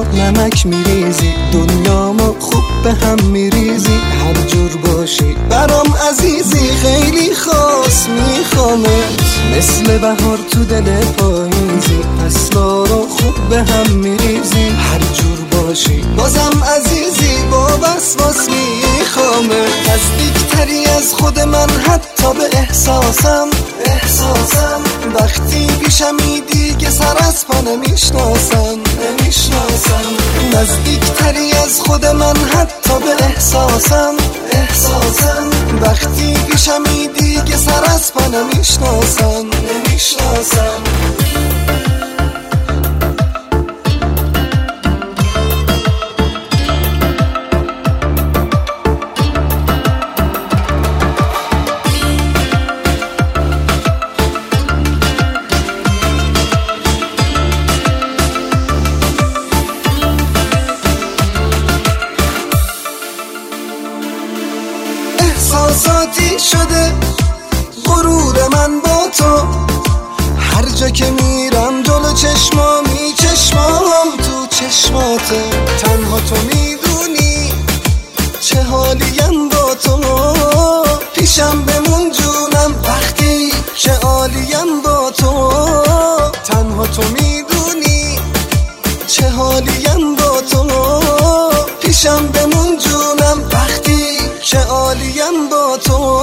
نمک میریزی، دنیامو خوب به هم میریزی. هر جور باشی برام عزیزی، خیلی خاص میخوامت. مثل بهار تو دل پاییزی، فصلا رو خوب به هم میریزی. هر جور باشی بازم عزیزی، با وسواس میخوامت. نزدیکتری از خود من حتی به احساسم. وقتی پیشمی دیگه سر از پا نمیشناسم. نزدیکتری از خود من حتی به احساسم. وقتی پیشمی دیگه سر از پا نمیشناسم. احساساتی شده غرور من با تو، هر جا که میرم جلو چشمام تو چشماته. تنها تو میدونی چه حالیم با تو، پیشم بمون جونم وقتی که عالیم با تو. تنها تو میدونی چه حالیم با تو، پیشم بمون جونم وقتی که عالیم با تو.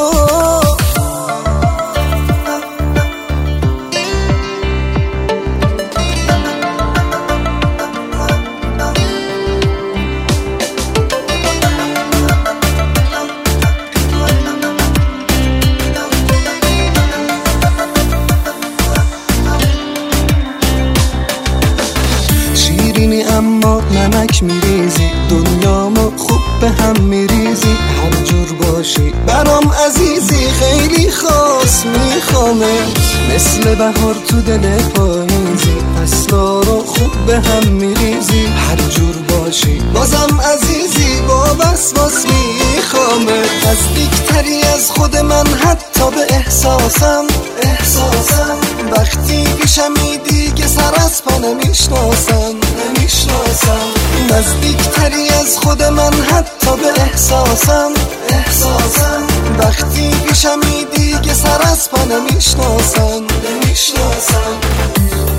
شیرینی اما نمک میریزی، دنیامو خوب به هم میریزی. هر جور باشی برام عزیزی، خیلی خاص میخوامت. مثل بهار تو دل پاییزی، فصلا رو خوب به هم میریزی. هر جور باشی بازم عزیزی، با وسواس میخوامت. نزدیکتری از خود من حتی به احساسم. وقتی پیشمی دیگه سر از پا نمیشناسم. نزدیکتری از خود من حتی به احساسم. وقتی پیشمی دیگه سر از پا نمیشناسم.